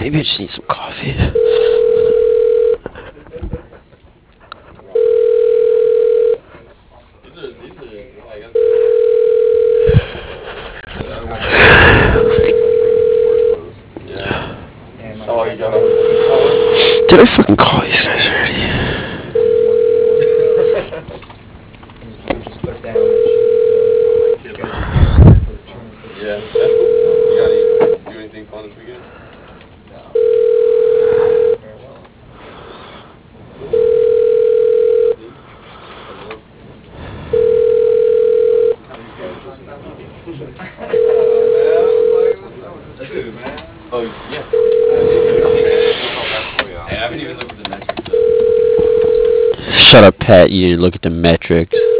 Maybe I just need some coffee. Oh, you got a Did I fucking call these guys already? Yeah, that's cool. You got any, do anything fun this weekend? Oh, yeah. Hey, I haven't even looked at the metrics. Shut up, Pat. You didn't look at the metrics.